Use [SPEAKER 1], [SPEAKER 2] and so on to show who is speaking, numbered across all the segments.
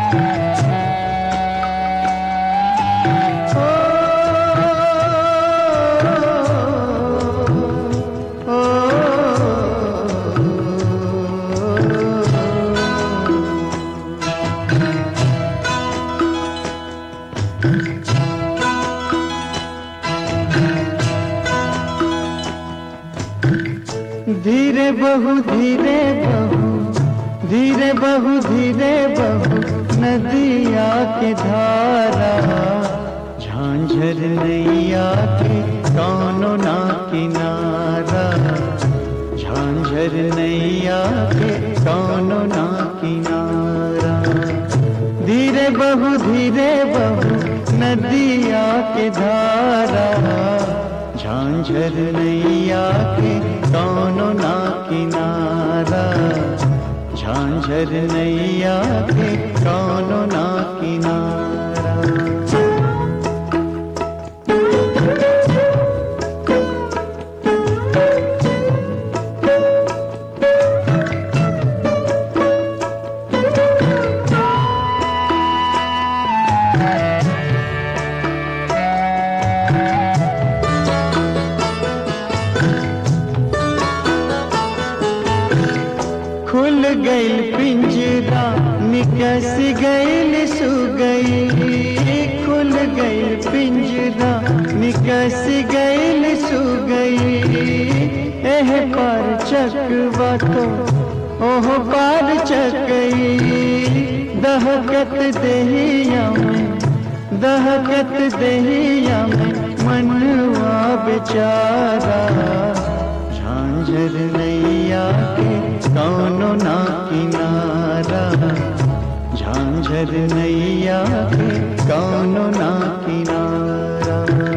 [SPEAKER 1] धीरे बहू धीरे बहू, धीरे बहू धीरे बहू, नदिया के धारा, झांझर नैया के कौनो ना किनारा, झांझर नैया के कौनो ना किनारा। धीरे बहू धीरे बहू, नदिया के धारा, झांझर नैया के कौनो ना किनारा, झांझर नैया के कौनो ना किनारा। खुल गईल पिंजरा, निकस गईल सुगई, खुल गईल पिंजरा, निकस गईल सुगई। एह पार चकवा तो ओह पार चकई, दहकत देहिया में, दहकत देहिया में मनवा बेचारा, झांझर नैया के कौनो ना किनारा, झांझर नैया के कौनो ना किनारा।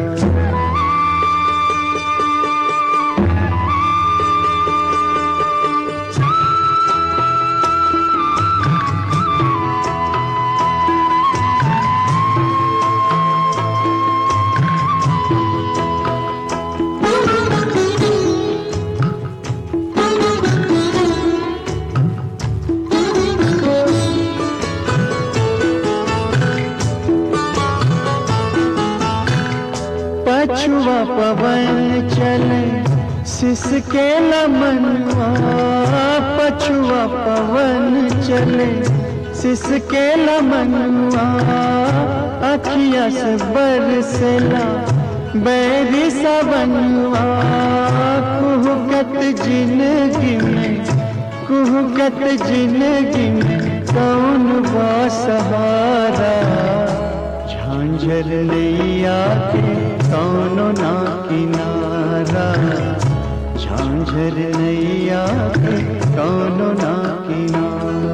[SPEAKER 1] पछुआ पवन चले सिसके लमनवा, पछुआ पवन चले सिसके लमनवा, अखिया से बरसेला बैरी सावनवा। कुहकत जिंदगी में, कुहकत जिंदगी में कौन बा सहारा, झांझर नैया के कौनो ना किनारा, झांझर नैया के कौनो ना किनारा।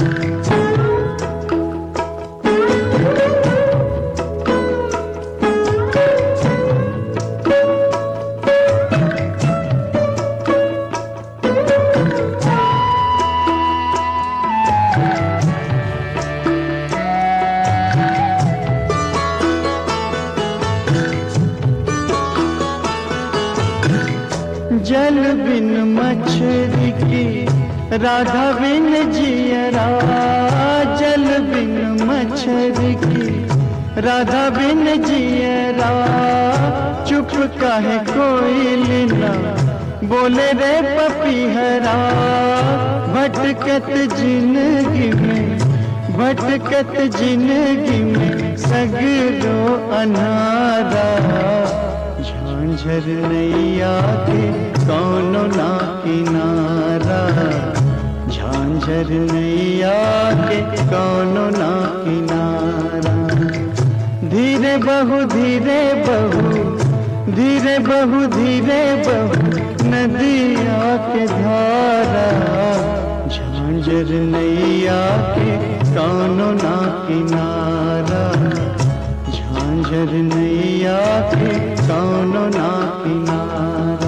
[SPEAKER 1] जल बिन मछली की राधा बिन जियरा, जल बिन मछली की राधा बिन जियरा। चुप काहे कोयलिया बोले रे पपीहरा, भटकत जिंदगी में, भटकत जिंदगी में सगरो अनारा, झांझर नैया के कौनो ना किनारा, झांझर नैया के कौनो ना किनारा। धीरे बहू धीरे बहू, धीरे बहू धीरे बहू, नदिया के धारा, झांझर नैया के कौनो ना किनारा, झांझर नैया के कौनो ना किनारा।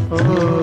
[SPEAKER 1] ओ